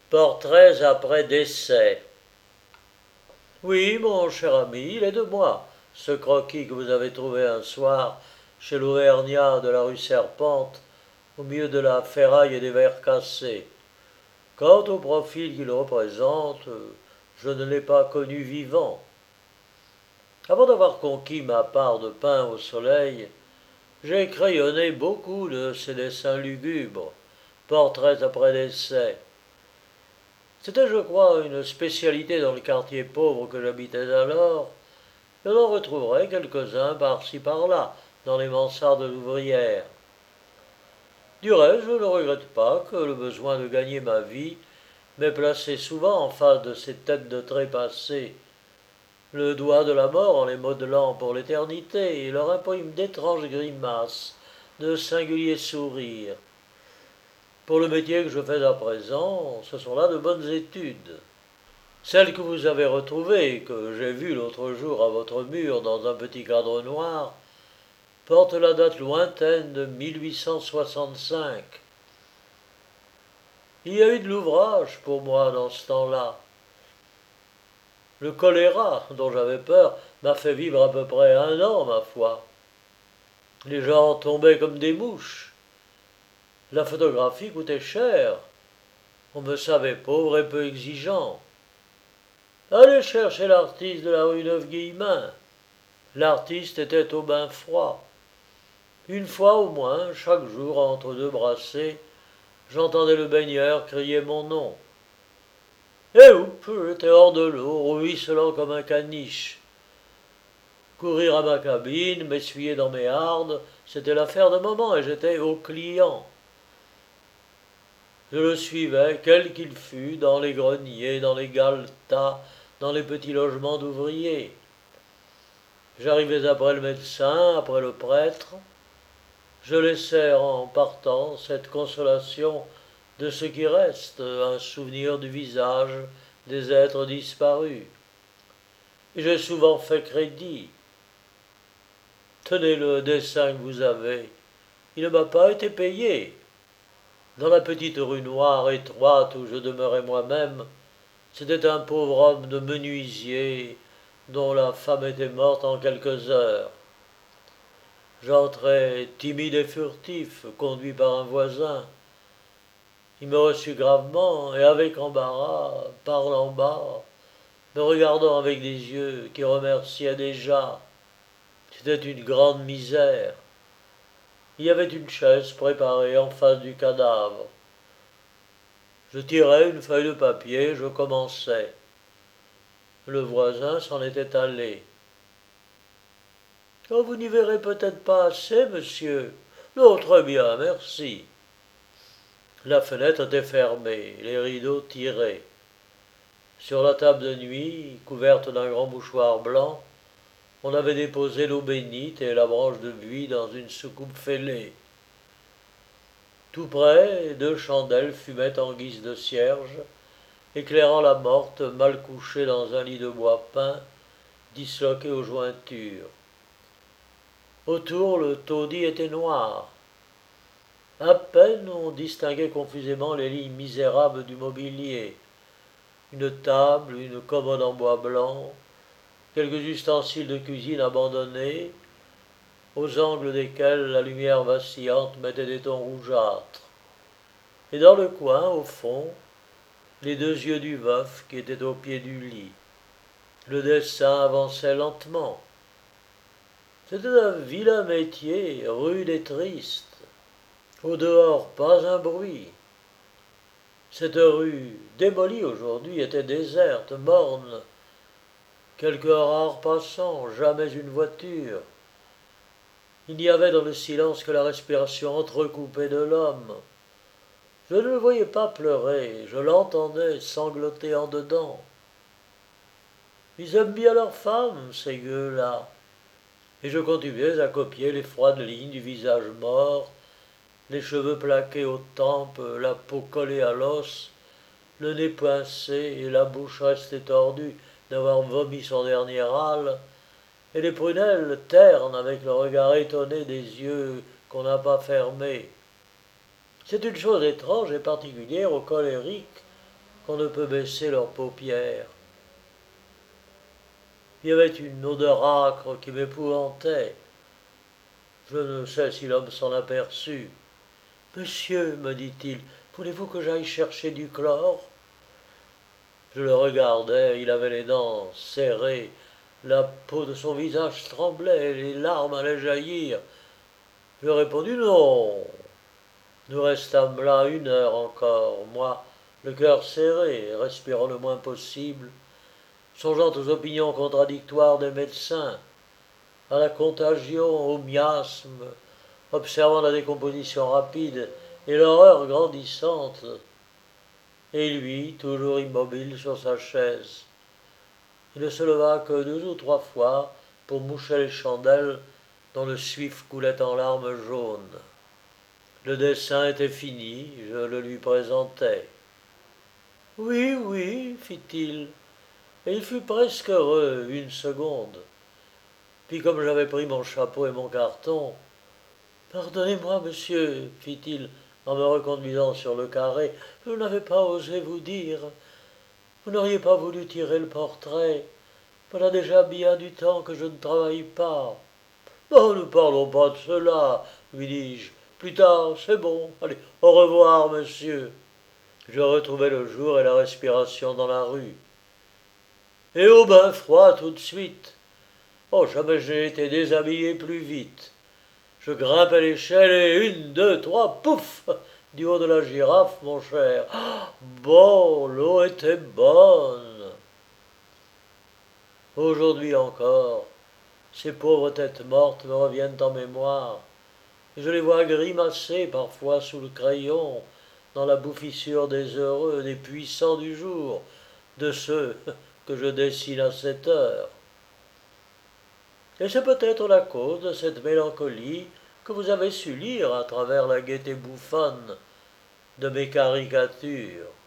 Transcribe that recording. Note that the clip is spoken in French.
Portraits après décès. Oui, mon cher ami, il est de moi, ce croquis que vous avez trouvé un soir chez l'Auvergnat de la rue Serpente, au milieu de la ferraille et des verres cassés. Quant au profil qu'il représente, je ne l'ai pas connu vivant. Avant d'avoir conquis ma part de pain au soleil, j'ai crayonné beaucoup de ces dessins lugubres, portraits après décès. C'était, je crois, une spécialité dans le quartier pauvre que j'habitais alors, et on en retrouverait quelques-uns par-ci par-là, dans les mansardes ouvrières. Du reste, je ne regrette pas que le besoin de gagner ma vie m'ait placé souvent en face de ces têtes de trépassés, le doigt de la mort en les modelant pour l'éternité, et leur imprime d'étranges grimaces, de singuliers sourires. Pour le métier que je fais à présent, ce sont là de bonnes études. Celle que vous avez retrouvée, que j'ai vue l'autre jour à votre mur dans un petit cadre noir, porte la date lointaine de 1865. Il y a eu de l'ouvrage pour moi dans ce temps-là. Le choléra, dont j'avais peur, m'a fait vivre à peu près 1 an, ma foi. Les gens tombaient comme des mouches. La photographie coûtait cher. On me savait pauvre et peu exigeant. Allez chercher l'artiste de la rue Neuf-Guillemins. L'artiste était au bain froid. Une fois au moins, chaque jour, entre deux brassées, j'entendais le baigneur crier mon nom. Et oups, j'étais hors de l'eau, ruisselant comme un caniche. Courir à ma cabine, m'essuyer dans mes hardes, c'était l'affaire d'un moment et j'étais au client. Je le suivais, quel qu'il fût, dans les greniers, dans les galetas, dans les petits logements d'ouvriers. J'arrivais après le médecin, après le prêtre. Je laissais en partant cette consolation de ce qui reste, un souvenir du visage des êtres disparus. Et j'ai souvent fait crédit. Tenez le dessin que vous avez. Il ne m'a pas été payé. Dans la petite rue noire étroite où je demeurais moi-même, c'était un pauvre homme de menuisier dont la femme était morte en quelques heures. J'entrai timide et furtif, conduit par un voisin. Il me reçut gravement et avec embarras, parlant bas, me regardant avec des yeux qui remerciaient déjà. C'était une grande misère. Il y avait une chaise préparée en face du cadavre. Je tirai une feuille de papier, je commençai. Le voisin s'en était allé. Oh, vous n'y verrez peut-être pas assez, monsieur. Non, très bien, merci. La fenêtre était fermée, les rideaux tirés. Sur la table de nuit, couverte d'un grand mouchoir blanc, on avait déposé l'eau bénite et la branche de buis dans une soucoupe fêlée. Tout près, 2 chandelles fumaient en guise de cierge, éclairant la morte mal couchée dans un lit de bois peint, disloqué aux jointures. Autour, le taudis était noir. À peine on distinguait confusément les lignes misérables du mobilier. Une table, une commode en bois blanc, quelques ustensiles de cuisine abandonnés, aux angles desquels la lumière vacillante mettait des tons rougeâtres. Et dans le coin, au fond, les 2 yeux du veuf qui étaient au pied du lit. Le dessin avançait lentement. C'était un vilain métier, rude et triste. Au dehors, pas un bruit. Cette rue, démolie aujourd'hui, était déserte, morne. Quelques rares passants, jamais une voiture. Il n'y avait dans le silence que la respiration entrecoupée de l'homme. Je ne le voyais pas pleurer, je l'entendais sangloter en dedans. Ils aiment bien leurs femmes, ces gueux-là. Et je continuais à copier les froides lignes du visage mort, les cheveux plaqués aux tempes, la peau collée à l'os, le nez pincé et la bouche restée tordue d'avoir vomi son dernier râle, et les prunelles ternes avec le regard étonné des yeux qu'on n'a pas fermés. C'est une chose étrange et particulière aux colériques qu'on ne peut baisser leurs paupières. Il y avait une odeur âcre qui m'épouvantait. Je ne sais si l'homme s'en aperçut. Monsieur, me dit-il, voulez-vous que j'aille chercher du chlore? Je le regardais, il avait les dents serrées, la peau de son visage tremblait, les larmes allaient jaillir. Je répondis non. Nous restâmes là 1 heure encore, moi, le cœur serré, respirant le moins possible, songeant aux opinions contradictoires des médecins, à la contagion, au miasme, observant la décomposition rapide et l'horreur grandissante. Et lui, toujours immobile sur sa chaise. Il ne se leva que 2 ou 3 fois pour moucher les chandelles dont le suif coulait en larmes jaunes. Le dessin était fini, je le lui présentai. Oui, oui, fit-il, et il fut presque heureux 1 seconde. Puis comme j'avais pris mon chapeau et mon carton, pardonnez-moi, monsieur, fit-il, en me reconduisant sur le carré, je n'avais pas osé vous dire. Vous n'auriez pas voulu tirer le portrait. Voilà déjà bien du temps que je ne travaille pas. Non, ne parlons pas de cela, lui dis-je. Plus tard, c'est bon. Allez, au revoir, monsieur. Je retrouvai le jour et la respiration dans la rue. Et au bain froid tout de suite. Oh, jamais j'ai été déshabillé plus vite. Je grimpai l'échelle et 1, 2, 3, pouf, du haut de la girafe, mon cher. Bon, l'eau était bonne. Aujourd'hui encore, ces pauvres têtes mortes me reviennent en mémoire, et je les vois grimacer parfois sous le crayon, dans la bouffissure des heureux, des puissants du jour, de ceux que je dessine à cette heure. Et c'est peut-être la cause de cette mélancolie que vous avez su lire à travers la gaieté bouffonne de mes caricatures.